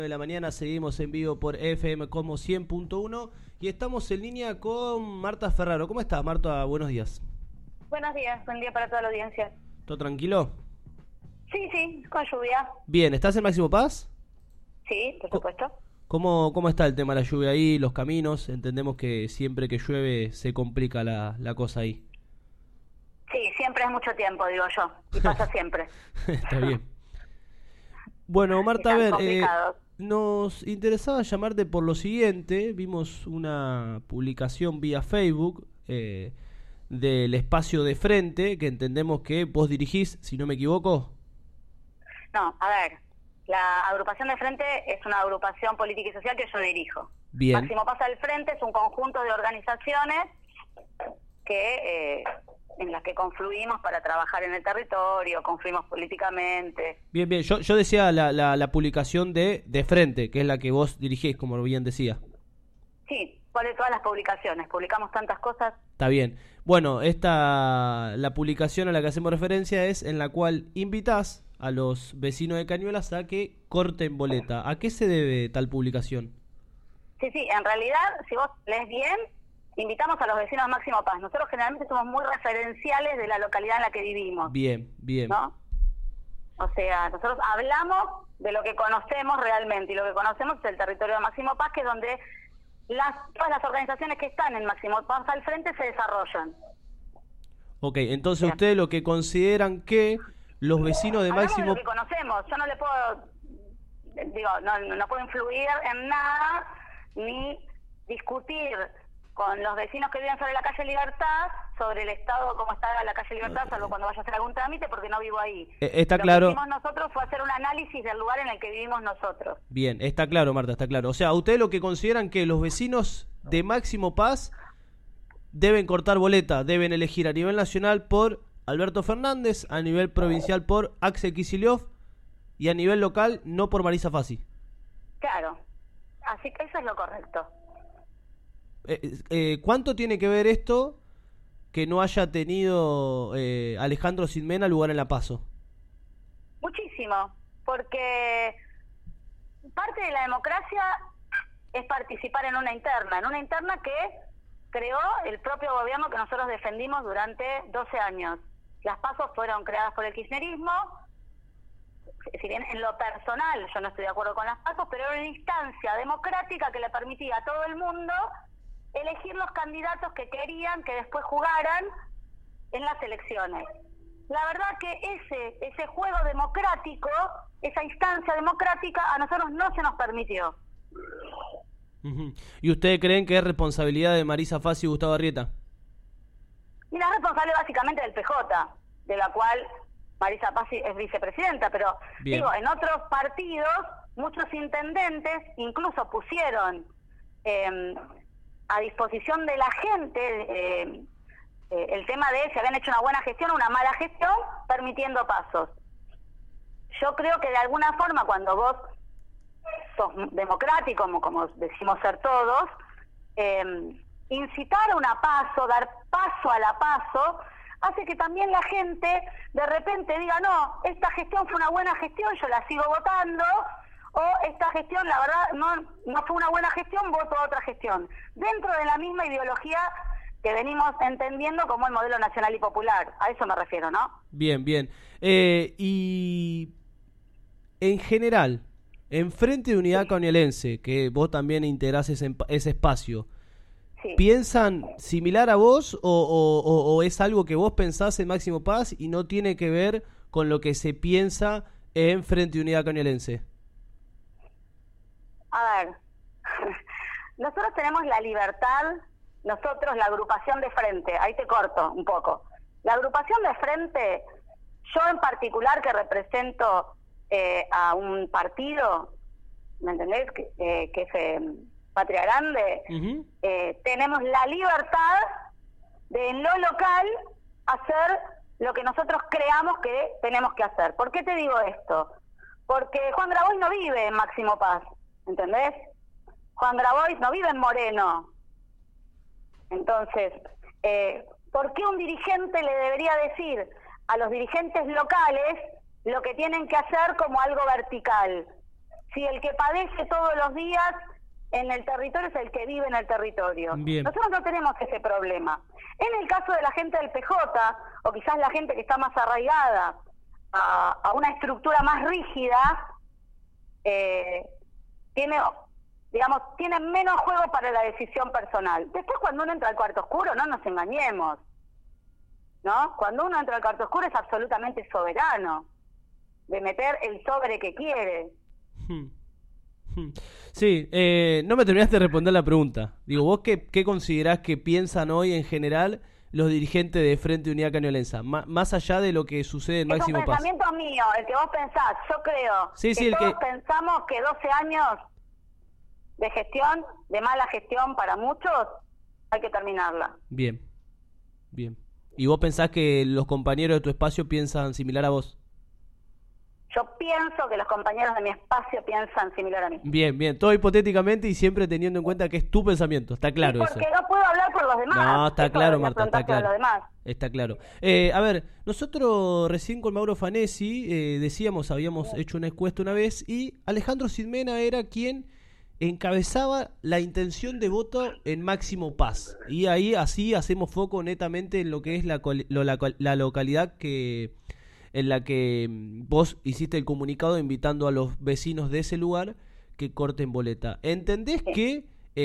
De la mañana seguimos en vivo por FM como 100.1 y estamos en línea con Marta Ferraro. ¿Cómo estás, Marta? Buenos días. Buenos días, buen día para toda la audiencia. ¿Todo tranquilo? Sí, con lluvia. Bien, ¿estás en Máximo Paz? Sí, por supuesto. ¿Cómo está el tema de la lluvia ahí, los caminos? Entendemos que siempre que llueve se complica la cosa ahí. Sí, siempre es mucho tiempo, digo yo, y pasa siempre. Está bien. Bueno, Marta, a ver, nos interesaba llamarte por lo siguiente. Vimos una publicación vía Facebook del espacio de frente, que entendemos que vos dirigís, si no me equivoco. No, a ver, la agrupación de frente es una agrupación política y social que yo dirijo. Bien. Máximo Paz al Frente es un conjunto de organizaciones que en las que confluimos para trabajar en el territorio, confluimos políticamente. Bien, yo decía la publicación de frente, que es la que vos dirigís, como bien decía. Sí, de todas las publicaciones, publicamos tantas cosas. Está bien. Bueno, la publicación a la que hacemos referencia es en la cual invitás a los vecinos de Cañuelas a que corten boleta. ¿A qué se debe tal publicación? Sí, en realidad, si vos lees bien, invitamos a los vecinos de Máximo Paz. Nosotros generalmente somos muy referenciales de la localidad en la que vivimos. Bien. ¿No? O sea, nosotros hablamos de lo que conocemos realmente, y lo que conocemos es el territorio de Máximo Paz, que es donde todas las organizaciones que están en Máximo Paz al Frente se desarrollan. Ok, entonces ustedes lo que consideran que los vecinos de hablamos Máximo... de lo que conocemos. Yo no le puedo, no puedo influir en nada, ni discutir con los vecinos que viven sobre la calle Libertad, sobre el estado, cómo está la calle Libertad, salvo cuando vaya a hacer algún trámite, porque no vivo ahí. Está claro. Lo que hicimos nosotros fue hacer un análisis del lugar en el que vivimos nosotros. Bien, está claro, Marta, está claro. O sea, ustedes lo que consideran que los vecinos de Máximo Paz deben cortar boleta, deben elegir a nivel nacional por Alberto Fernández, a nivel provincial por Axel Kicillof y a nivel local no por Marisa Fassi. Claro, así que eso es lo correcto. ¿Cuánto tiene que ver esto que no haya tenido Alejandro Sinmena lugar en la PASO? Muchísimo, porque parte de la democracia es participar en una interna que creó el propio gobierno que nosotros defendimos durante 12 años. Las PASO fueron creadas por el kirchnerismo. Si bien en lo personal yo no estoy de acuerdo con las PASO, pero era una instancia democrática que le permitía a todo el mundo elegir los candidatos que querían que después jugaran en las elecciones. La verdad que ese juego democrático, esa instancia democrática, a nosotros no se nos permitió. ¿Y ustedes creen que es responsabilidad de Marisa Fassi y Gustavo Arrieta? Mira, es responsable básicamente del PJ, de la cual Marisa Fassi es vicepresidenta, pero Bien. digo, en otros partidos muchos intendentes incluso pusieron a disposición de la gente el tema de si habían hecho una buena gestión o una mala gestión, permitiendo pasos. Yo creo que de alguna forma cuando vos sos democrático, como decimos ser todos, incitar a una paso, dar paso a la paso, hace que también la gente de repente diga, no, esta gestión fue una buena gestión, yo la sigo votando, o esta gestión, la verdad, no fue una buena gestión, voto a otra gestión. Dentro de la misma ideología que venimos entendiendo como el modelo nacional y popular. A eso me refiero, ¿no? Bien. Y en general, en Frente de Unidad Cañuelense, que vos también integrás ese espacio, sí. ¿Piensan similar a vos o es algo que vos pensás en Máximo Paz y no tiene que ver con lo que se piensa en Frente de Unidad Cañuelense? A ver, nosotros tenemos la libertad, nosotros la agrupación de frente, ahí te corto un poco. La agrupación de frente, yo en particular que represento a un partido, ¿me entendés? Que es Patria Grande, tenemos la libertad de en lo local hacer lo que nosotros creamos que tenemos que hacer. ¿Por qué te digo esto? Porque Juan Grabois no vive en Máximo Paz, ¿entendés? Juan Grabois no vive en Moreno. Entonces, ¿por qué un dirigente le debería decir a los dirigentes locales lo que tienen que hacer como algo vertical? si el que padece todos los días en el territorio es el que vive en el territorio? Bien. Nosotros no tenemos ese problema. En el caso de la gente del PJ, o quizás la gente que está más arraigada a una estructura más rígida, tiene menos juego para la decisión personal. Después, cuando uno entra al cuarto oscuro, no nos engañemos, ¿no? Cuando uno entra al cuarto oscuro es absolutamente soberano de meter el sobre que quiere. Sí, no me terminaste de responder la pregunta. Digo, ¿vos qué considerás que piensan hoy en general los dirigentes de Frente Unidad Cañolense? Más allá de lo que sucede en Máximo Paz. Es un pensamiento mío, el que vos pensás. Yo creo que todos pensamos que 12 años de gestión, de mala gestión para muchos, hay que terminarla. Bien. ¿Y vos pensás que los compañeros de tu espacio piensan similar a vos? Yo pienso que los compañeros de mi espacio piensan similar a mí. Bien, todo hipotéticamente y siempre teniendo en cuenta que es tu pensamiento, está claro sí, eso. Porque no puedo hablar por los demás. No, está claro, Marta, está claro. Está claro. A ver, nosotros recién con Mauro Fanesi habíamos hecho una encuesta una vez y Alejandro Sidmena era quien encabezaba la intención de voto en Máximo Paz. Y ahí así hacemos foco netamente en lo que es la localidad en la que vos hiciste el comunicado invitando a los vecinos de ese lugar que corten boleta. ¿Entendés que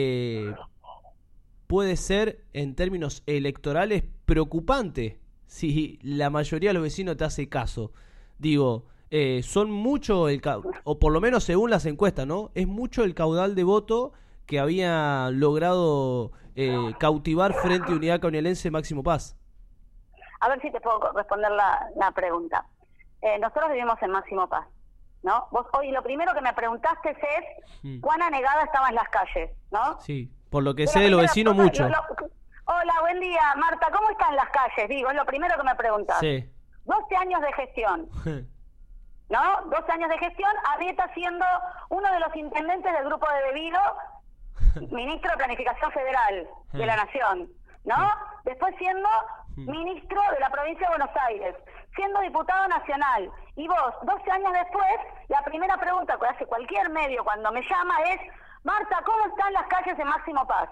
puede ser, en términos electorales, preocupante si la mayoría de los vecinos te hace caso? Digo, son mucho, o por lo menos según las encuestas, ¿no? Es mucho el caudal de voto que había logrado cautivar Frente Unidad Cañolense Máximo Paz. A ver si te puedo responder la pregunta. Nosotros vivimos en Máximo Paz, ¿no? Vos hoy lo primero que me preguntaste es cuán anegada estaban las calles, ¿no? Sí, por lo que sé de los vecinos mucho. Hola, buen día, Marta, ¿cómo están las calles? Digo, es lo primero que me preguntás. Sí. 12 años de gestión, ¿no? 12 años de gestión, Arrieta siendo uno de los intendentes del Grupo de Debido, ministro de Planificación Federal de la Nación, ¿no? Después siendo ministro de la provincia de Buenos Aires, siendo diputado nacional. Y vos, 12 años después, la primera pregunta que hace cualquier medio cuando me llama es: Marta, ¿cómo están las calles en Máximo Paz?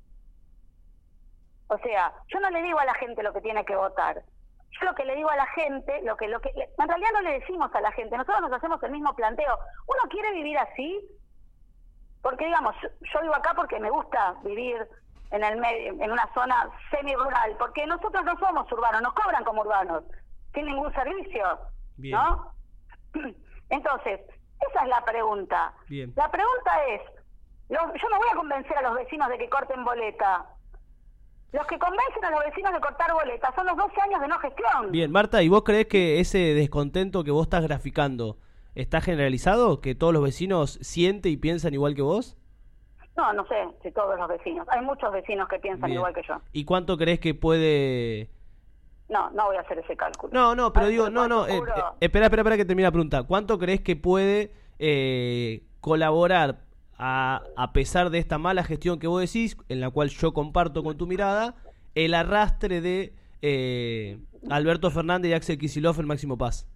O sea, yo no le digo a la gente lo que tiene que votar. Yo lo que le digo a la gente, en realidad no le decimos a la gente, nosotros nos hacemos el mismo planteo. ¿Uno quiere vivir así? Porque, digamos, yo vivo acá porque me gusta vivir en el medio, en una zona semi-rural, porque nosotros no somos urbanos, nos cobran como urbanos, sin ningún servicio, bien, ¿no? Entonces, esa es la pregunta. Bien. La pregunta es, yo no voy a convencer a los vecinos de que corten boleta. Los que convencen a los vecinos de cortar boleta son los 12 años de no gestión. Bien, Marta, ¿y vos creés que ese descontento que vos estás graficando está generalizado? ¿Que todos los vecinos sienten y piensan igual que vos? No sé si todos los vecinos. Hay muchos vecinos que piensan igual que yo. ¿Y cuánto creés que puede...? No voy a hacer ese cálculo. No, pero digo, espera que termine la pregunta. ¿Cuánto creés que puede colaborar, a pesar de esta mala gestión que vos decís, en la cual yo comparto con tu mirada, el arrastre de Alberto Fernández y Axel Kicillof en Máximo Paz?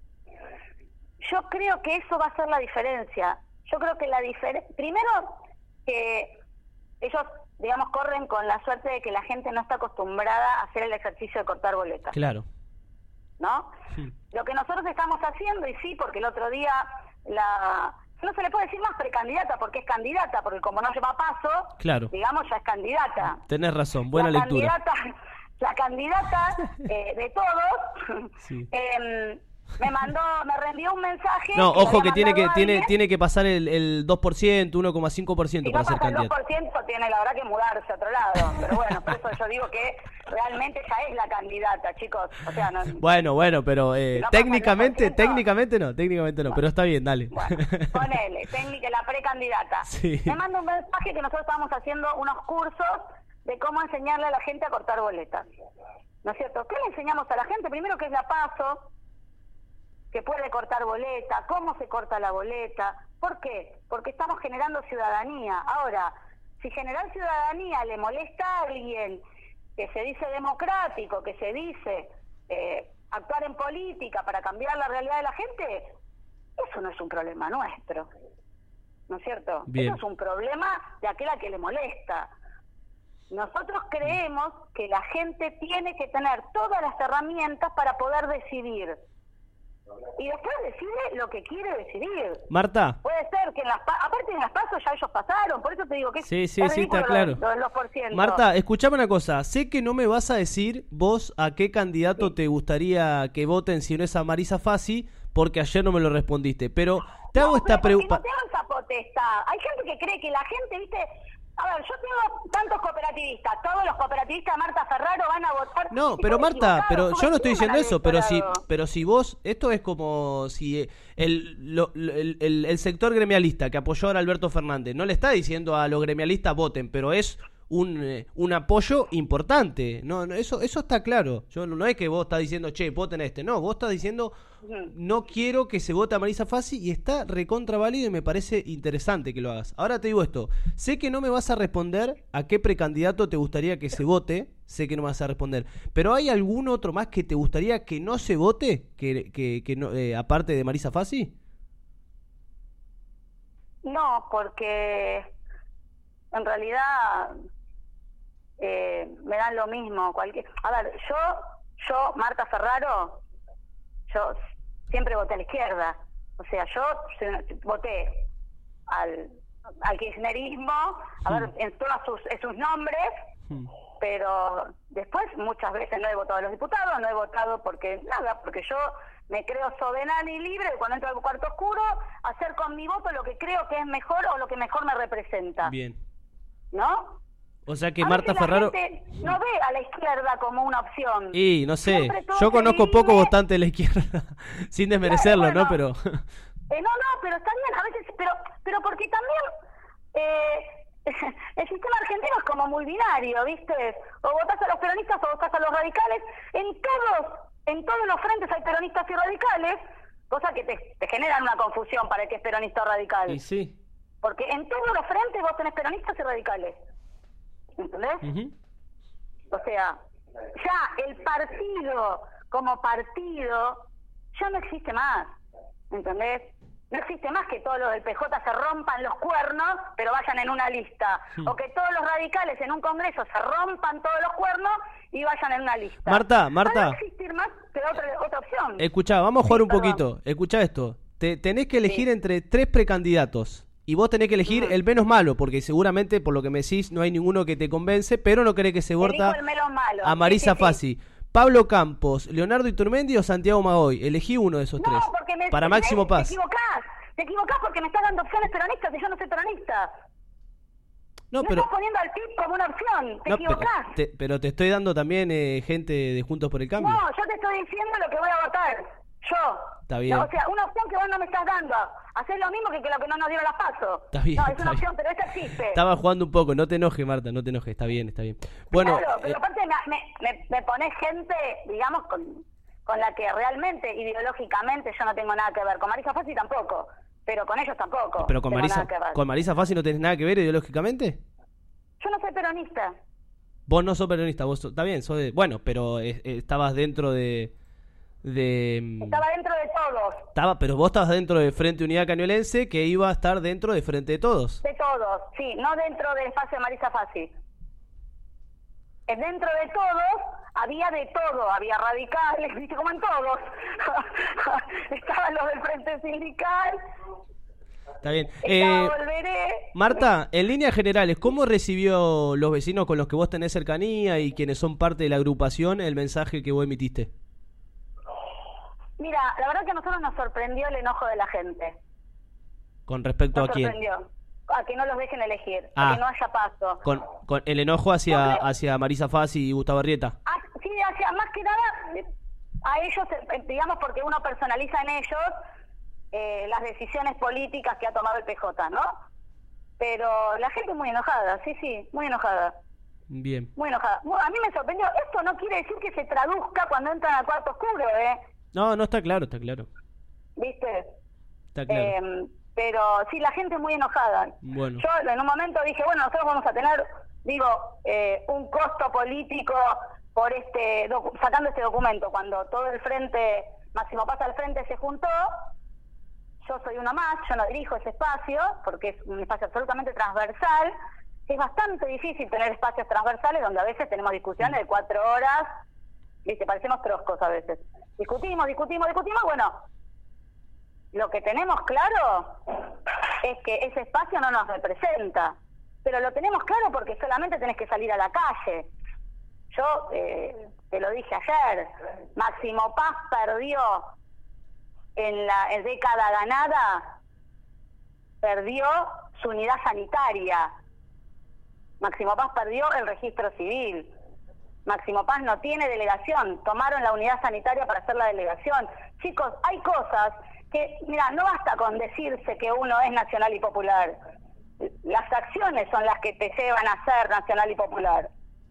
Yo creo que eso va a ser la diferencia. Yo creo que primero, que ellos, digamos, corren con la suerte de que la gente no está acostumbrada a hacer el ejercicio de cortar boletas. Claro. ¿No? Sí. Lo que nosotros estamos haciendo, y sí, porque el otro día no se le puede decir más precandidata porque es candidata, porque como no lleva paso, claro, digamos, ya es candidata. Tenés razón, buena lectura. La candidata de todos sí. me reenvió un mensaje. No, ojo que tiene que pasar el 2%, 1,5% para ser candidata. El 2% tiene la verdad que mudarse a otro lado, pero bueno, por eso yo digo que realmente ya es la candidata, chicos. O sea, no, bueno, pero no técnicamente no, pero está bien, dale. Bueno, ponele, la precandidata. Sí. Me manda un mensaje que nosotros estábamos haciendo unos cursos de cómo enseñarle a la gente a cortar boletas. ¿No es cierto? ¿Qué le enseñamos a la gente? Primero, que es la PASO, que puede cortar boleta, cómo se corta la boleta. ¿Por qué? Porque estamos generando ciudadanía. Ahora, si generar ciudadanía le molesta a alguien que se dice democrático, que se dice actuar en política para cambiar la realidad de la gente, eso no es un problema nuestro. ¿no es cierto? Bien. Eso es un problema de aquel a que le molesta. Nosotros creemos que la gente tiene que tener todas las herramientas para poder decidir. Y después decide lo que quiere decidir. Marta. Puede ser que aparte en las pasos ya ellos pasaron, por eso te digo que Sí, está claro. Los %. Marta, escuchame una cosa. Sé que no me vas a decir vos a qué candidato te gustaría que voten si no es a Marisa Fassi, porque ayer no me lo respondiste. Pero te hago esta pregunta. No tengo esa potestad. Hay gente que cree que la gente, viste... A ver, yo tengo tantos cooperativistas, todos los cooperativistas de Marta Ferraro van a votar. No, pero Marta, pero yo no estoy diciendo eso, pero si vos, esto es como si el sector gremialista que apoyó ahora a Alberto Fernández no le está diciendo a los gremialistas voten, pero es un apoyo importante. No, eso está claro. Yo no es que vos estás diciendo, che, voten no, vos estás diciendo no quiero que se vote a Marisa Fassi, y está recontra válido y me parece interesante que lo hagas. Ahora te digo esto, sé que no me vas a responder a qué precandidato te gustaría que se vote, sé que no me vas a responder, pero ¿hay algún otro más que te gustaría que no se vote, que no, aparte de Marisa Fassi? No, porque en realidad me dan lo mismo. A ver, yo Marta Ferraro, yo siempre voté a la izquierda. O sea, yo voté al kirchnerismo, a ver, en todos sus nombres, pero después muchas veces no he votado a los diputados, no he votado porque yo me creo soberana y libre de cuando entro al cuarto oscuro hacer con mi voto lo que creo que es mejor o lo que mejor me representa. Bien. ¿No? O sea que Marta Ferraro... gente no ve a la izquierda como una opción. Y no sé, yo conozco poco votante de la izquierda, sin desmerecerlo, claro, ¿no? Pero... no, pero está bien, a veces, pero porque también el sistema argentino es como muy binario, ¿viste? O votás a los peronistas o votás a los radicales. En todos los frentes hay peronistas y radicales, cosa que te generan una confusión para el que es peronista o radical. Y sí. Porque en todos los frentes vos tenés peronistas y radicales. ¿Entendés? O sea, ya el partido como partido ya no existe más. ¿Entendés? No existe más que todos los del PJ se rompan los cuernos, pero vayan en una lista. O que todos los radicales en un congreso se rompan todos los cuernos y vayan en una lista. Marta. No va a existir más que otra opción. Escuchá, vamos a jugar un poquito. Escuchá esto. Tenés que elegir entre 3 precandidatos. Y vos tenés que elegir el menos malo, porque seguramente, por lo que me decís, no hay ninguno que te convence, pero no querés que se vota a Marisa Fassi. Pablo Campos, Leonardo Iturmendi o Santiago Magoy. Elegí uno de esos 3. Para Máximo Paz. Te equivocás porque me estás dando opciones peronistas y yo no soy peronista. No estás poniendo al PIB como una opción. Te equivocás. Pero te estoy dando también gente de Juntos por el Cambio. No, yo te estoy diciendo lo que voy a votar. Yo. Está bien. No, o sea, una opción que vos no me estás dando. Hacer lo mismo que lo que no nos dieron las PASO. Está bien. No, es una opción, pero esa existe. Estaba jugando un poco. No te enojes, Marta, no te enojes. Está bien. Bueno. Claro, pero aparte me pones gente, digamos, con la que realmente, ideológicamente, yo no tengo nada que ver. Con Marisa Fassi tampoco. Pero con ellos tampoco. Pero con Marisa Fassi no tenés nada que ver ideológicamente. Yo no soy peronista. Vos no sos peronista, está bien, bueno, pero estabas dentro de... Estaba dentro de todos. Pero vos estabas dentro de Frente Unidad Cañuelense, que iba a estar dentro de Frente de Todos. De todos, sí, no dentro del espacio de Marisa Fassi. Dentro de todos había de todo, había radicales, viste, como en todos. Estaban los del Frente Sindical. Está bien. Volveré. Marta, en líneas generales, ¿cómo recibió los vecinos con los que vos tenés cercanía y quienes son parte de la agrupación el mensaje que vos emitiste? Mira, la verdad que a nosotros nos sorprendió el enojo de la gente. ¿Con respecto a quién? A que no los dejen elegir, a que no haya paso. ¿Con el enojo hacia Marisa Fassi y Gustavo Arrieta? Sí, hacia más que nada a ellos, digamos, porque uno personaliza en ellos las decisiones políticas que ha tomado el PJ, ¿no? Pero la gente es muy enojada, sí, muy enojada. Bien. Muy enojada. A mí me sorprendió. Esto no quiere decir que se traduzca cuando entran al cuarto oscuro, No, está claro. ¿Viste? Está claro. Pero sí, la gente es muy enojada. Bueno. Yo en un momento dije, bueno, nosotros vamos a tener, un costo político por sacando este documento. Cuando todo el frente, Máximo Paz al frente se juntó, yo soy uno más, yo no dirijo ese espacio, porque es un espacio absolutamente transversal. Es bastante difícil tener espacios transversales donde a veces tenemos discusiones de 4 horas, ¿viste? Parecemos troscos a veces. Discutimos, bueno, lo que tenemos claro es que ese espacio no nos representa, pero lo tenemos claro porque solamente tenés que salir a la calle. Yo te lo dije ayer, Máximo Paz perdió en la década ganada, perdió su unidad sanitaria. Máximo Paz perdió el registro civil. Máximo Paz no tiene delegación, tomaron la unidad sanitaria para hacer la delegación. Chicos, hay cosas que, mira, no basta con decirse que uno es nacional y popular. Las acciones son las que te llevan a ser nacional y popular.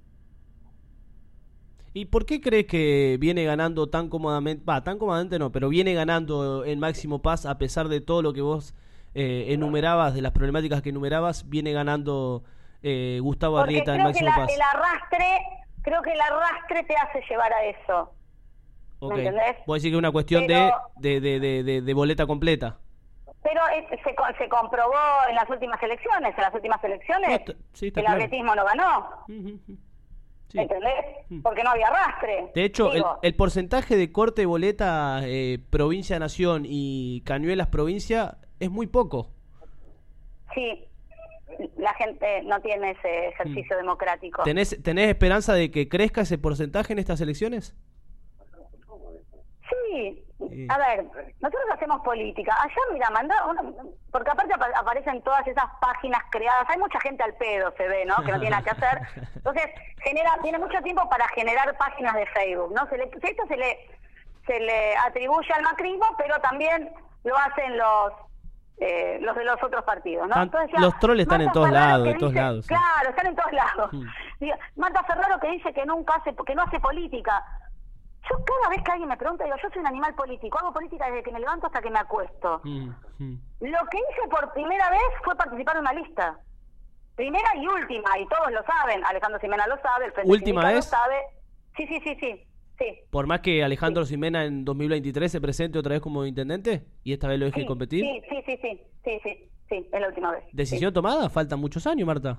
¿Y por qué crees que viene ganando tan cómodamente? Tan cómodamente no, pero viene ganando en Máximo Paz a pesar de todo lo que vos enumerabas, de las problemáticas que enumerabas, viene ganando Gustavo Arrieta en Máximo Paz? Creo que el arrastre te hace llevar a eso. Okay. ¿Me entendés? Vos decís que es una cuestión de boleta completa. Pero se comprobó en las últimas elecciones. En las últimas elecciones el arretismo no ganó. Sí. ¿Entendés? Porque no había arrastre. De hecho, el porcentaje de corte de boleta provincia-nación y Cañuelas-provincia es muy poco. Sí, la gente no tiene ese ejercicio democrático. ¿Tenés esperanza de que crezca ese porcentaje en estas elecciones? Sí. A ver, nosotros hacemos política. Ayer, mira, porque aparte aparecen todas esas páginas creadas. Hay mucha gente al pedo, se ve, ¿no? Que no tiene nada que hacer. Entonces, tiene mucho tiempo para generar páginas de Facebook, ¿no? Esto se le atribuye al macrismo, pero también lo hacen los de los otros partidos, ¿no? Entonces, los troles están en todos lados, de todos lados. Claro, están en todos lados. Marta Ferraro que dice que no hace política. Yo cada vez que alguien me pregunta, digo, yo soy un animal político, hago política desde que me levanto hasta que me acuesto. Lo que hice por primera vez fue participar en una lista. Primera y última, y todos lo saben, Alejandro Simena lo sabe, el Frente ¿Última vez? Lo sabe. Sí. Por más que Alejandro Simena en 2023 se presente otra vez como intendente y esta vez lo deje competir. Sí, es la última vez. ¿Decisión tomada? Faltan muchos años, Marta.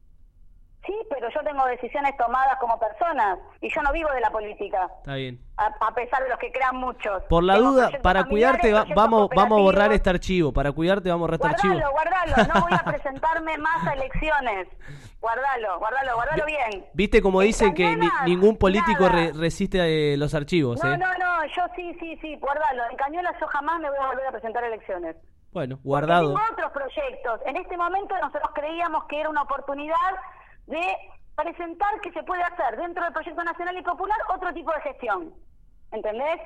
Sí, pero yo tengo decisiones tomadas como persona y yo no vivo de la política. Está bien. A pesar de los que crean muchos. Por la duda, para cuidarte vamos a borrar este archivo. Para cuidarte vamos a borrar este archivo. Guardalo. No voy a presentarme más a elecciones. Guardalo bien. ¿Viste como dicen que ningún político resiste los archivos? No, yo sí, guardalo. En Cañuelas yo jamás me voy a volver a presentar a elecciones. Bueno, guardado. Porque tengo otros proyectos. En este momento nosotros creíamos que era una oportunidad de presentar que se puede hacer dentro del proyecto nacional y popular otro tipo de gestión. ¿Entendés?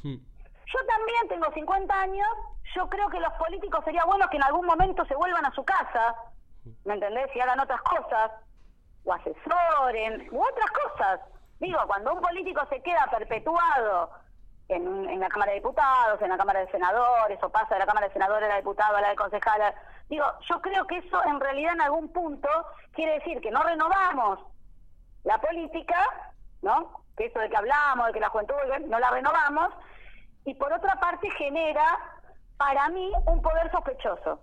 Yo también tengo 50 años, yo creo que los políticos sería bueno que en algún momento se vuelvan a su casa, ¿me entendés? Y hagan otras cosas, o asesoren, u otras cosas. Digo, cuando un político se queda perpetuado en la Cámara de Diputados, en la Cámara de Senadores, o pasa de la Cámara de Senadores a la de Diputados, a la de Concejala, digo, yo creo que eso en realidad en algún punto quiere decir que no renovamos la política, ¿no? Que eso de que hablamos, de que la juventud no la renovamos, y por otra parte genera, para mí, un poder sospechoso.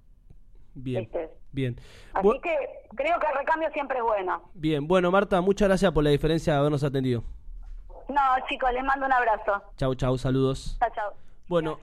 Bien, ¿viste? Bien. Así que creo que el recambio siempre es bueno. Bien, bueno, Marta, muchas gracias por la diferencia de habernos atendido. No, chicos, les mando un abrazo. Chau, saludos. Chau. Bueno.